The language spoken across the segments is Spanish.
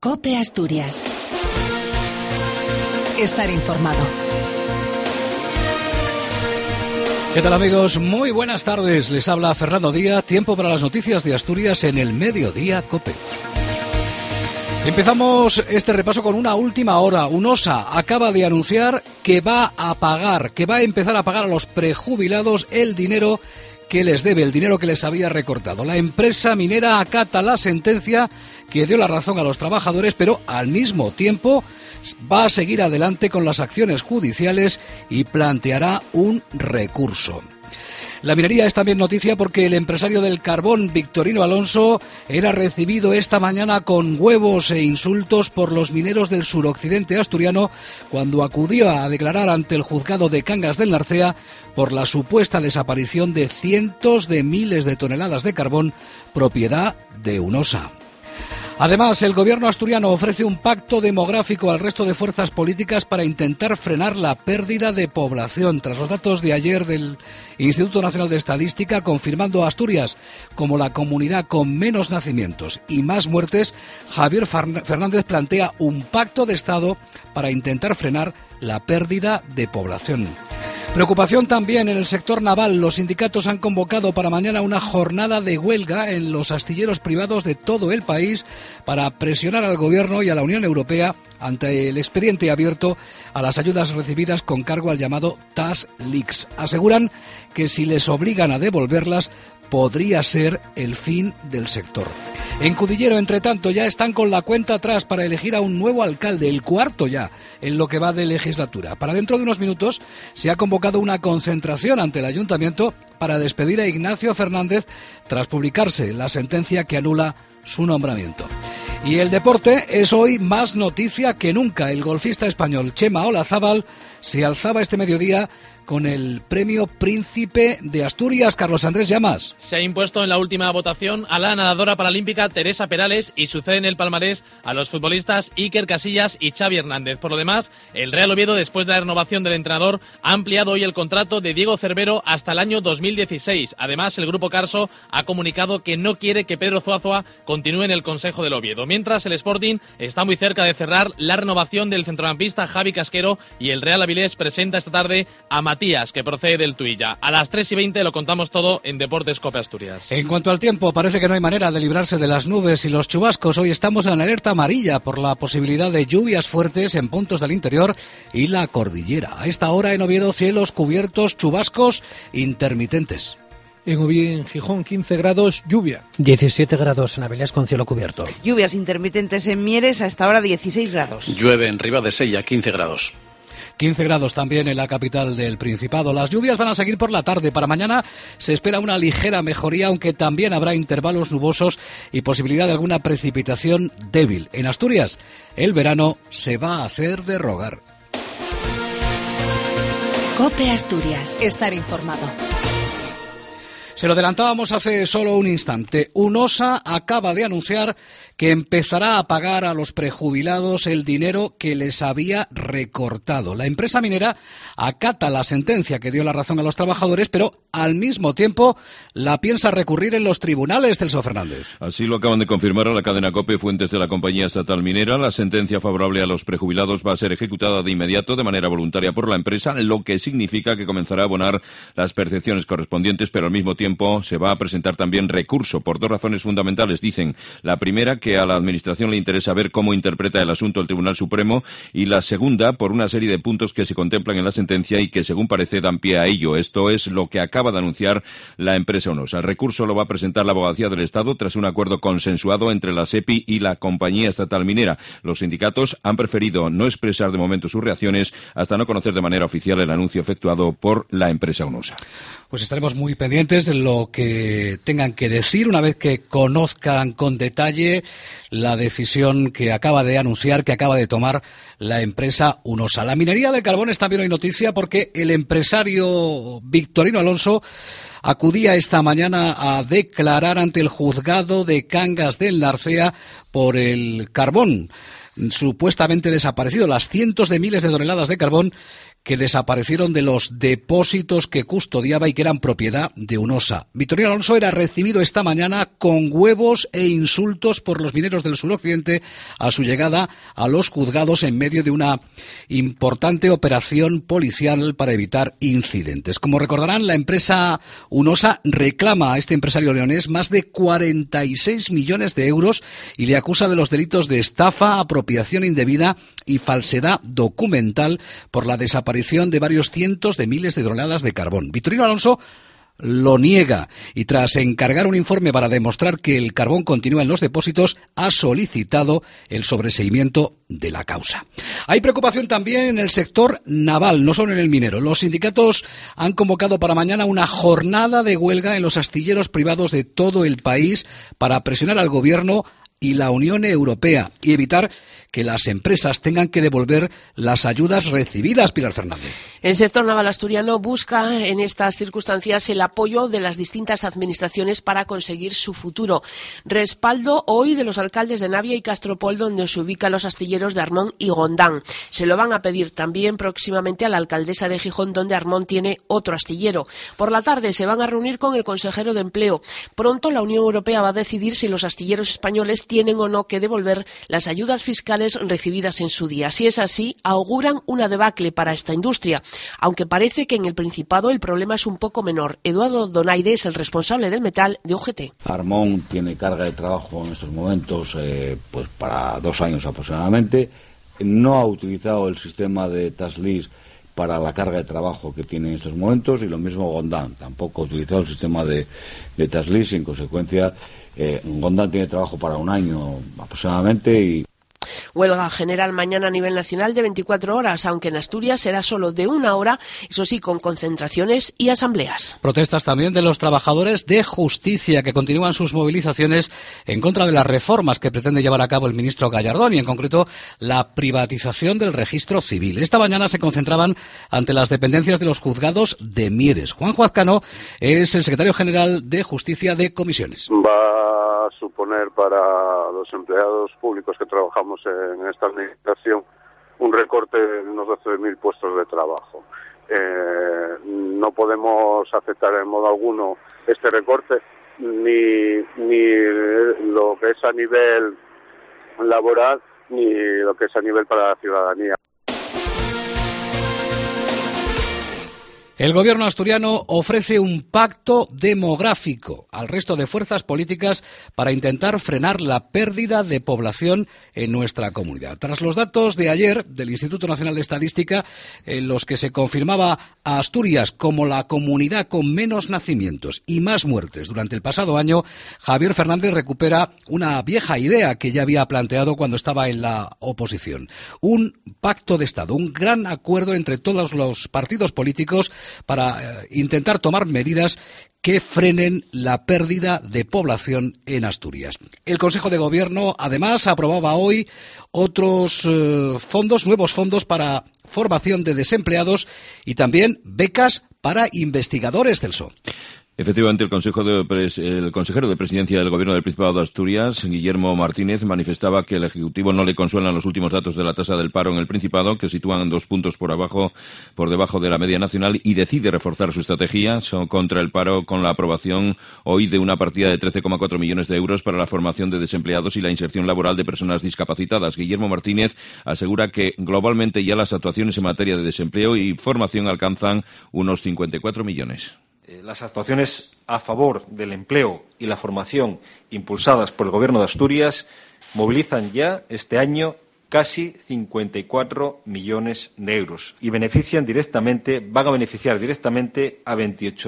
COPE Asturias. Estar informado. ¿Qué tal, amigos? Muy buenas tardes. Les habla Fernando Díaz. Tiempo para las noticias de Asturias en el Mediodía COPE. Empezamos este repaso con una última hora. UNOSA acaba de anunciar que va a empezar a pagar a los prejubilados el dinero que les debe, el dinero que les había recortado. La empresa minera acata la sentencia que dio la razón a los trabajadores, pero al mismo tiempo va a seguir adelante con las acciones judiciales y planteará un recurso. La minería es también noticia porque el empresario del carbón, Victorino Alonso, era recibido esta mañana con huevos e insultos por los mineros del suroccidente asturiano cuando acudió a declarar ante el juzgado de Cangas del Narcea por la supuesta desaparición de cientos de miles de toneladas de carbón propiedad de UNOSA. Además, el gobierno asturiano ofrece un pacto demográfico al resto de fuerzas políticas para intentar frenar la pérdida de población. Tras los datos de ayer del Instituto Nacional de Estadística, confirmando a Asturias como la comunidad con menos nacimientos y más muertes, Javier Fernández plantea un pacto de Estado para intentar frenar la pérdida de población. Preocupación también en el sector naval. Los sindicatos han convocado para mañana una jornada de huelga en los astilleros privados de todo el país para presionar al Gobierno y a la Unión Europea ante el expediente abierto a las ayudas recibidas con cargo al llamado Tax Leaks. Aseguran que si les obligan a devolverlas podría ser el fin del sector. En Cudillero, entre tanto, ya están con la cuenta atrás para elegir a un nuevo alcalde, el cuarto ya, en lo que va de legislatura. Para dentro de unos minutos se ha convocado una concentración ante el Ayuntamiento para despedir a Ignacio Fernández tras publicarse la sentencia que anula su nombramiento. Y el deporte es hoy más noticia que nunca. El golfista español Chema Olazábal se alzaba este mediodía con el premio Príncipe de Asturias. Carlos Andrés Llamas. Se ha impuesto en la última votación a la nadadora paralímpica Teresa Perales y sucede en el palmarés a los futbolistas Iker Casillas y Xavi Hernández. Por lo demás, el Real Oviedo, después de la renovación del entrenador, ha ampliado hoy el contrato de Diego Cervero hasta el año 2016. Además, el Grupo Carso ha comunicado que no quiere que Pedro Zuazua continúe en el Consejo del Oviedo. Mientras, el Sporting está muy cerca de cerrar la renovación del centrocampista Javi Casquero y el Real Avilés presenta esta tarde a Matías, que procede del Tuilla. A las 3:20 lo contamos todo en Deportes COPE Asturias. En cuanto al tiempo, parece que no hay manera de librarse de las nubes y los chubascos. Hoy estamos en alerta amarilla por la posibilidad de lluvias fuertes en puntos del interior y la cordillera. A esta hora en Oviedo, cielos cubiertos, chubascos intermitentes. En Oviedo, en Gijón, 15 grados, lluvia. 17 grados en Avilés con cielo cubierto. Lluvias intermitentes en Mieres, a esta hora 16 grados. Llueve en Ribadesella, 15 grados. 15 grados también en la capital del Principado. Las lluvias van a seguir por la tarde. Para mañana se espera una ligera mejoría, aunque también habrá intervalos nubosos y posibilidad de alguna precipitación débil. En Asturias, el verano se va a hacer de rogar. COPE Asturias. Estar informado. Se lo adelantábamos hace solo un instante. UNOSA acaba de anunciar que empezará a pagar a los prejubilados el dinero que les había recortado. La empresa minera acata la sentencia que dio la razón a los trabajadores, pero al mismo tiempo la piensa recurrir en los tribunales, Celso Fernández. Así lo acaban de confirmar a la cadena COPE fuentes de la compañía estatal minera. La sentencia favorable a los prejubilados va a ser ejecutada de inmediato de manera voluntaria por la empresa, lo que significa que comenzará a abonar las percepciones correspondientes, pero al mismo tiempo se va a presentar también recurso por dos razones fundamentales. Dicen, la primera, que a la Administración le interesa ver cómo interpreta el asunto el Tribunal Supremo, y la segunda, por una serie de puntos que se contemplan en la sentencia y que, según parece, dan pie a ello. Esto es lo que acaba de anunciar la empresa UNOSA. El recurso lo va a presentar la Abogacía del Estado tras un acuerdo consensuado entre la SEPI y la compañía estatal minera. Los sindicatos han preferido no expresar de momento sus reacciones hasta no conocer de manera oficial el anuncio efectuado por la empresa UNOSA. Pues estaremos muy pendientes de lo que tengan que decir una vez que conozcan con detalle la decisión que acaba de anunciar, que acaba de tomar la empresa UNOSA. La minería del carbón es también hoy noticia porque el empresario Victorino Alonso acudía esta mañana a declarar ante el juzgado de Cangas del Narcea por el carbón supuestamente desaparecido, las cientos de miles de toneladas de carbón que desaparecieron de los depósitos que custodiaba y que eran propiedad de UNOSA. Victorino Alonso era recibido esta mañana con huevos e insultos por los mineros del suroccidente a su llegada a los juzgados en medio de una importante operación policial para evitar incidentes. Como recordarán, la empresa UNOSA reclama a este empresario leonés más de 46 millones de euros y le acusa de los delitos de estafa, apropiación indebida y falsedad documental por la desaparición de varios cientos de miles de toneladas de carbón. Victorino Alonso lo niega y tras encargar un informe para demostrar que el carbón continúa en los depósitos, ha solicitado el sobreseimiento de la causa. Hay preocupación también en el sector naval, no solo en el minero. Los sindicatos han convocado para mañana una jornada de huelga en los astilleros privados de todo el país para presionar al gobierno y la Unión Europea y evitar que las empresas tengan que devolver las ayudas recibidas. Pilar Fernández. El sector naval asturiano busca en estas circunstancias el apoyo de las distintas administraciones para conseguir su futuro. Respaldo hoy de los alcaldes de Navia y Castropol, donde se ubican los astilleros de Armón y Gondán. Se lo van a pedir también próximamente a la alcaldesa de Gijón, donde Armón tiene otro astillero. Por la tarde se van a reunir con el consejero de Empleo. Pronto la Unión Europea va a decidir si los astilleros españoles tienen o no que devolver las ayudas fiscales recibidas en su día. Si es así, auguran una debacle para esta industria, aunque parece que en el Principado el problema es un poco menor. Eduardo Donaire es el responsable del metal de UGT. Armón tiene carga de trabajo en estos momentos pues para 2 años aproximadamente. No ha utilizado el sistema de TASLIS para la carga de trabajo que tiene en estos momentos, y lo mismo Gondán, tampoco ha utilizado el sistema de TASLIS y en consecuencia Gondán tiene trabajo para 1 año aproximadamente. Y huelga general mañana a nivel nacional de 24 horas, aunque en Asturias será solo de 1 hora, eso sí, con concentraciones y asambleas. Protestas también de los trabajadores de justicia, que continúan sus movilizaciones en contra de las reformas que pretende llevar a cabo el ministro Gallardón y, en concreto, la privatización del registro civil. Esta mañana se concentraban ante las dependencias de los juzgados de Mieres. Juanjo Azcano es el secretario general de Justicia de Comisiones. Va a suponer para los empleados públicos que trabajamos en esta administración un recorte de unos 12.000 puestos de trabajo. No podemos aceptar en modo alguno este recorte, ni lo que es a nivel laboral, ni lo que es a nivel para la ciudadanía. El gobierno asturiano ofrece un pacto demográfico al resto de fuerzas políticas para intentar frenar la pérdida de población en nuestra comunidad. Tras los datos de ayer del Instituto Nacional de Estadística, en los que se confirmaba a Asturias como la comunidad con menos nacimientos y más muertes durante el pasado año, Javier Fernández recupera una vieja idea que ya había planteado cuando estaba en la oposición. Un pacto de Estado, un gran acuerdo entre todos los partidos políticos para intentar tomar medidas que frenen la pérdida de población en Asturias. El Consejo de Gobierno, además, aprobaba hoy otros nuevos fondos para formación de desempleados y también becas para investigadores del SO. Efectivamente, el consejero de Presidencia del Gobierno del Principado de Asturias, Guillermo Martínez, manifestaba que el Ejecutivo no le consuelan los últimos datos de la tasa del paro en el Principado, que sitúan 2 puntos por debajo de la media nacional, y decide reforzar su estrategia contra el paro con la aprobación hoy de una partida de 13,4 millones de euros para la formación de desempleados y la inserción laboral de personas discapacitadas. Guillermo Martínez asegura que globalmente ya las actuaciones en materia de desempleo y formación alcanzan unos 54 millones. Las actuaciones a favor del empleo y la formación impulsadas por el Gobierno de Asturias movilizan ya este año casi 54 millones de euros y van a beneficiar directamente a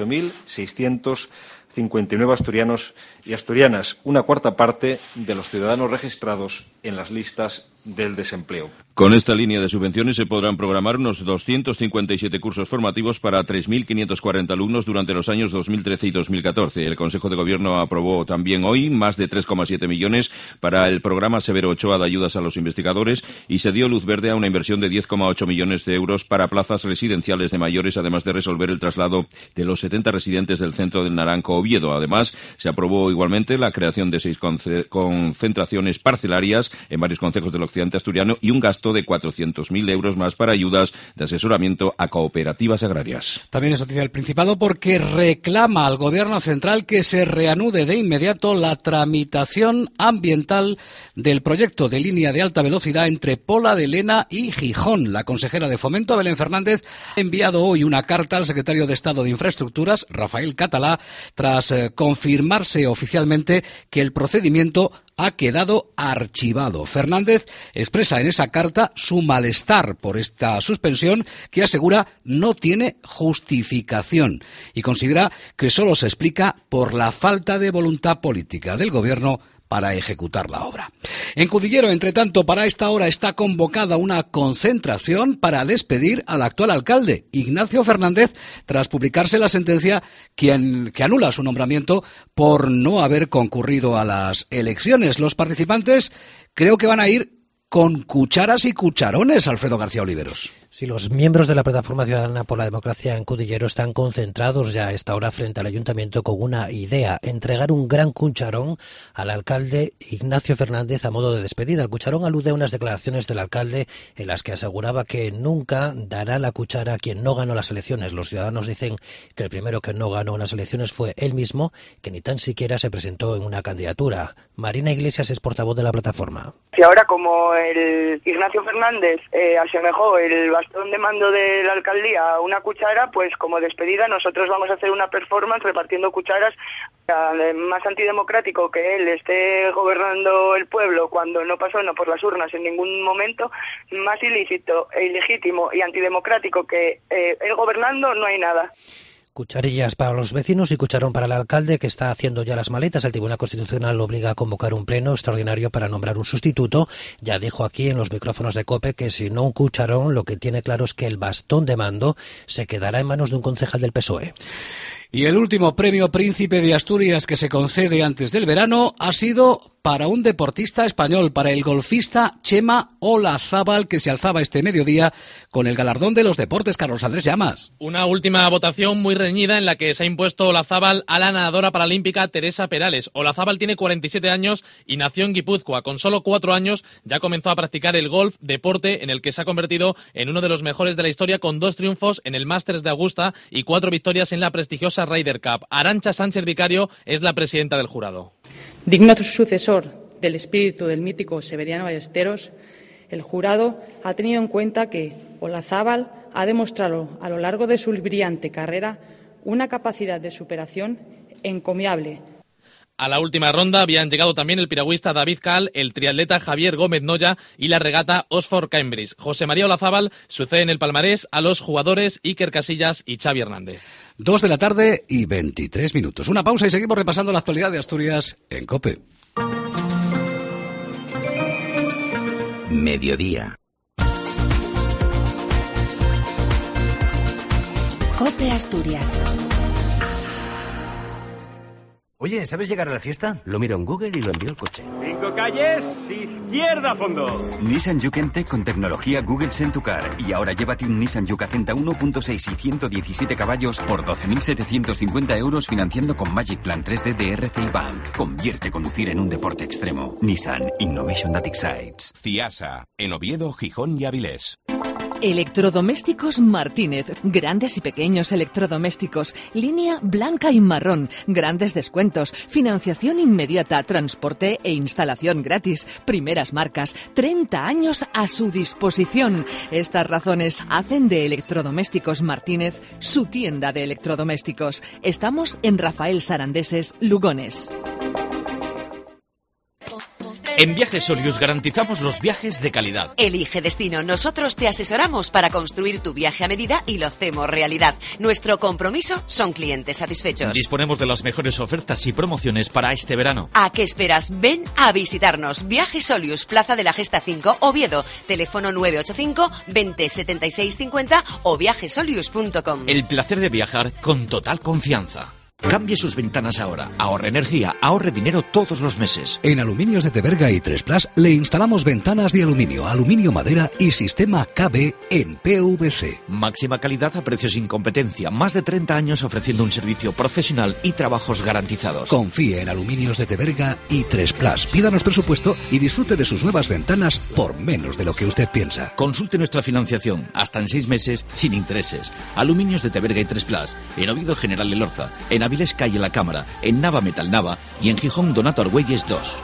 28.659 asturianos y asturianas, una cuarta parte de los ciudadanos registrados en las listas del desempleo. Con esta línea de subvenciones se podrán programar unos 257 cursos formativos para 3.540 alumnos durante los años 2013 y 2014. El Consejo de Gobierno aprobó también hoy más de 3,7 millones para el programa Severo Ochoa de ayudas a los investigadores y se dio luz verde a una inversión de 10,8 millones de euros para plazas residenciales de mayores, además de resolver el traslado de los 70 residentes del centro del Naranco Oviedo. Además, se aprobó igualmente la creación de 6 concentraciones parcelarias en varios concejos del occidente asturiano y un gasto de 400.000 euros más para ayudas de asesoramiento a cooperativas agrarias. También es noticia del Principado porque reclama al Gobierno central que se reanude de inmediato la tramitación ambiental del proyecto de línea de alta velocidad entre Pola de Lena y Gijón. La consejera de Fomento, Belén Fernández, ha enviado hoy una carta al secretario de Estado de Infraestructuras, Rafael Catalá, tras confirmarse oficialmente que el procedimiento ha quedado archivado. Fernández expresa en esa carta su malestar por esta suspensión que asegura no tiene justificación y considera que solo se explica por la falta de voluntad política del Gobierno para ejecutar la obra. En Cudillero, entre tanto, para esta hora está convocada una concentración para despedir al actual alcalde, Ignacio Fernández, tras publicarse la sentencia que anula su nombramiento por no haber concurrido a las elecciones. Los participantes creo que van a ir con cucharas y cucharones, Alfredo García Oliveros. Sí, los miembros de la Plataforma Ciudadana por la Democracia en Cudillero están concentrados ya a esta hora frente al Ayuntamiento con una idea: entregar un gran cucharón al alcalde Ignacio Fernández a modo de despedida. El cucharón alude a unas declaraciones del alcalde en las que aseguraba que nunca dará la cuchara a quien no ganó las elecciones. Los ciudadanos dicen que el primero que no ganó las elecciones fue él mismo, que ni tan siquiera se presentó en una candidatura. Marina Iglesias es portavoz de la plataforma. Y ahora, como el Ignacio Fernández asemejó el bastón de mando de la alcaldía a una cuchara, pues como despedida nosotros vamos a hacer una performance repartiendo cucharas. Más antidemocrático que él esté gobernando el pueblo cuando no pasó por las urnas en ningún momento, más ilícito e ilegítimo y antidemocrático que él gobernando, no hay nada. Cucharillas para los vecinos y cucharón para el alcalde, que está haciendo ya las maletas. El Tribunal Constitucional lo obliga a convocar un pleno extraordinario para nombrar un sustituto. Ya dijo aquí en los micrófonos de COPE que si no un cucharón, lo que tiene claro es que el bastón de mando se quedará en manos de un concejal del PSOE. Y el último premio Príncipe de Asturias que se concede antes del verano ha sido para un deportista español, para el golfista Chema Olazábal, que se alzaba este mediodía con el galardón de los deportes. Carlos Andrés Llamas. Una última votación muy reñida en la que se ha impuesto Olazábal a la nadadora paralímpica Teresa Perales. Olazábal tiene 47 años y nació en Guipúzcoa. Con solo 4 años ya comenzó a practicar el golf, deporte en el que se ha convertido en uno de los mejores de la historia, con 2 triunfos en el Masters de Augusta y 4 victorias en la prestigiosa Ryder Cup. Arantxa Sánchez Vicario es la presidenta del jurado. Digno sucesor del espíritu del mítico Severiano Ballesteros, el jurado ha tenido en cuenta que Olazábal ha demostrado a lo largo de su brillante carrera una capacidad de superación encomiable. A la última ronda habían llegado también el piragüista David Cal, el triatleta Javier Gómez Noya y la regata Oxford Cambridge. José María Olazábal sucede en el palmarés a los jugadores Iker Casillas y Xavi Hernández. 2:23 p.m. Una pausa y seguimos repasando la actualidad de Asturias en COPE. Mediodía. COPE Asturias. Oye, ¿sabes llegar a la fiesta? Lo miro en Google y lo envío al coche. 5 calles, izquierda a fondo. Nissan Juke Entec con tecnología Google Send to Car. Y ahora llévate un Nissan Juke Acenta 1.6 y 117 caballos por 12.750 euros financiando con Magic Plan 3D de RCI Bank. Convierte conducir en un deporte extremo. Nissan Innovation that excites. Ciasa, en Oviedo, Gijón y Avilés. Electrodomésticos Martínez. Grandes y pequeños electrodomésticos. Línea blanca y marrón. Grandes descuentos. Financiación inmediata. Transporte e instalación gratis. Primeras marcas. 30 años a su disposición. Estas razones hacen de Electrodomésticos Martínez su tienda de electrodomésticos. Estamos en Rafael Sarandeses, Lugones. En Viajes Solius garantizamos los viajes de calidad. Elige destino. Nosotros te asesoramos para construir tu viaje a medida y lo hacemos realidad. Nuestro compromiso son clientes satisfechos. Disponemos de las mejores ofertas y promociones para este verano. ¿A qué esperas? Ven a visitarnos. Viajes Solius, Plaza de la Gesta 5, Oviedo. Teléfono 985 20 76 50 o viajesolius.com. El placer de viajar con total confianza. Cambie sus ventanas ahora. Ahorre energía, ahorre dinero todos los meses. En Aluminios de Teberga y 3Plus le instalamos ventanas de aluminio, aluminio madera y sistema KB en PVC. Máxima calidad a precios sin competencia. Más de 30 años ofreciendo un servicio profesional y trabajos garantizados. Confíe en Aluminios de Teberga y 3Plus. Pídanos presupuesto y disfrute de sus nuevas ventanas por menos de lo que usted piensa. Consulte nuestra financiación, hasta en 6 meses, sin intereses. Aluminios de Teberga y 3Plus. En Oviedo, General Elorza. En Avilés, calle La Cámara. En Nava, Metal Nava. Y en Gijón, Donato Argüelles 2.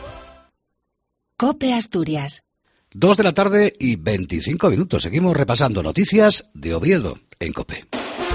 COPE Asturias. 2 de la tarde y 25 minutos. Seguimos repasando noticias de Oviedo en COPE.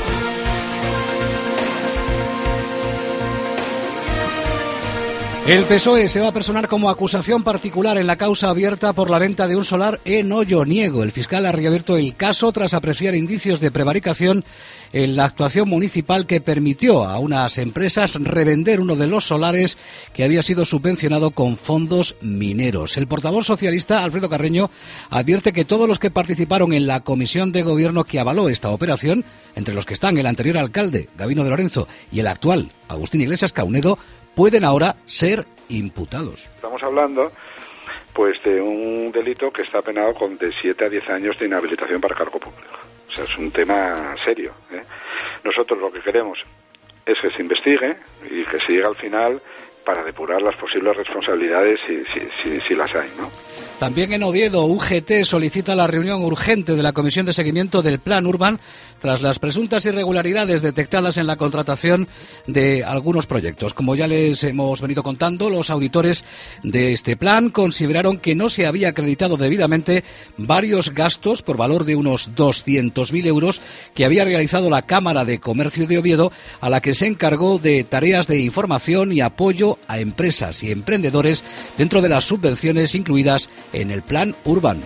El PSOE se va a personar como acusación particular en la causa abierta por la venta de un solar en Olloniego. El fiscal ha reabierto el caso tras apreciar indicios de prevaricación en la actuación municipal que permitió a unas empresas revender uno de los solares que había sido subvencionado con fondos mineros. El portavoz socialista, Alfredo Carreño, advierte que todos los que participaron en la comisión de gobierno que avaló esta operación, entre los que están el anterior alcalde, Gabino de Lorenzo, y el actual, Agustín Iglesias Caunedo, pueden ahora ser imputados. Estamos hablando pues de un delito que está penado con de 7 a 10 años de inhabilitación para cargo público. O sea, es un tema serio, ¿eh? Nosotros lo que queremos es que se investigue y que se llegue al final para depurar las posibles responsabilidades si las hay, ¿no? También en Oviedo, UGT solicita la reunión urgente de la Comisión de Seguimiento del Plan Urban tras las presuntas irregularidades detectadas en la contratación de algunos proyectos. Como ya les hemos venido contando, los auditores de este plan consideraron que no se había acreditado debidamente varios gastos por valor de unos 200.000 euros que había realizado la Cámara de Comercio de Oviedo, a la que se encargó de tareas de información y apoyo a empresas y emprendedores dentro de las subvenciones incluidas en el Plan Urban.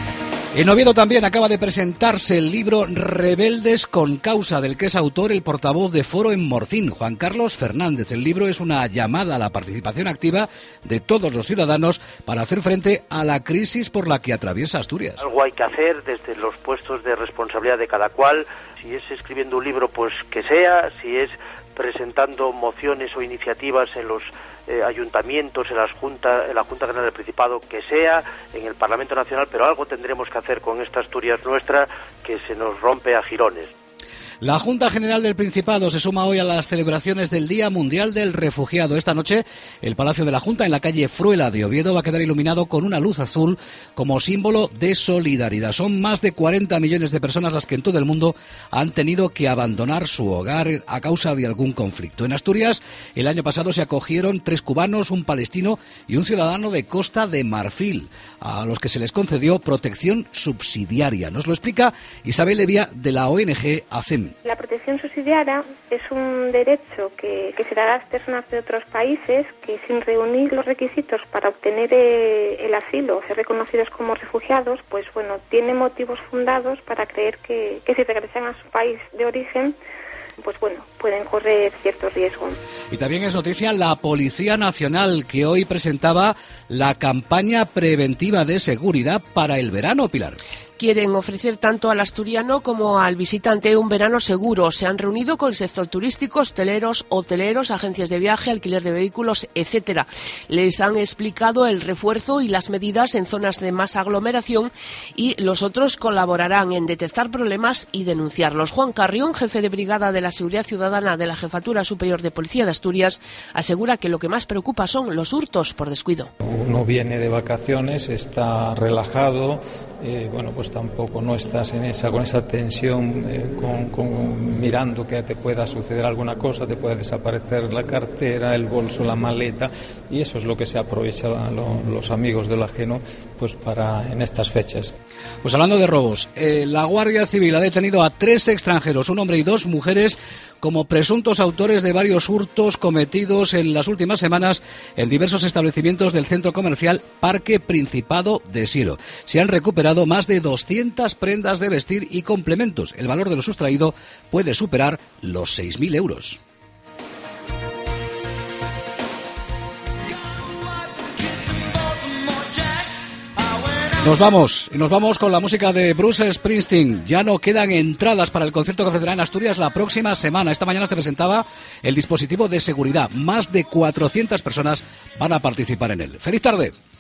En Oviedo también acaba de presentarse el libro Rebeldes con causa, del que es autor el portavoz de Foro en Morcín, Juan Carlos Fernández. El libro es una llamada a la participación activa de todos los ciudadanos para hacer frente a la crisis por la que atraviesa Asturias. Algo hay que hacer desde los puestos de responsabilidad de cada cual. Si es escribiendo un libro, pues que sea. Si es presentando mociones o iniciativas en los ayuntamientos, en la Junta General del Principado, que sea, en el Parlamento Nacional, pero algo tendremos que hacer con esta Asturias nuestra que se nos rompe a jirones. La Junta General del Principado se suma hoy a las celebraciones del Día Mundial del Refugiado. Esta noche, el Palacio de la Junta, en la calle Fruela de Oviedo, va a quedar iluminado con una luz azul como símbolo de solidaridad. Son más de 40 millones de personas las que en todo el mundo han tenido que abandonar su hogar a causa de algún conflicto. En Asturias, el año pasado se acogieron 3 cubanos, un palestino y un ciudadano de Costa de Marfil, a los que se les concedió protección subsidiaria. Nos lo explica Isabel Evia, de la ONG ACEM. La protección subsidiaria es un derecho que se da a las personas de otros países que, sin reunir los requisitos para obtener el asilo o ser reconocidos como refugiados, pues bueno, tiene motivos fundados para creer que si regresan a su país de origen, pues bueno, pueden correr cierto riesgo. Y también es noticia la Policía Nacional, que hoy presentaba la campaña preventiva de seguridad para el verano, Pilar. Quieren ofrecer tanto al asturiano como al visitante un verano seguro. Se han reunido con el sector turístico, hoteleros, agencias de viaje, alquiler de vehículos, etcétera. Les han explicado el refuerzo y las medidas en zonas de más aglomeración y los otros colaborarán en detectar problemas y denunciarlos. Juan Carrión, jefe de brigada de la Seguridad Ciudadana de la Jefatura Superior de Policía de Asturias, asegura que lo que más preocupa son los hurtos por descuido. Uno viene de vacaciones, está relajado, pues tampoco no estás con esa tensión, mirando que te pueda suceder alguna cosa, te puede desaparecer la cartera, el bolso, la maleta, y eso es lo que se aprovechan los amigos del ajeno pues para en estas fechas. Pues hablando de robos, la Guardia Civil ha detenido a 3 extranjeros, un hombre y 2 mujeres, como presuntos autores de varios hurtos cometidos en las últimas semanas en diversos establecimientos del centro comercial Parque Principado de Siero. Se han recuperado más de 200 prendas de vestir y complementos. El valor de lo sustraído puede superar los 6.000 euros. Nos vamos con la música de Bruce Springsteen. Ya no quedan entradas para el concierto que ofrecerá en Asturias la próxima semana. Esta mañana se presentaba el dispositivo de seguridad. Más de 400 personas van a participar en él. ¡Feliz tarde!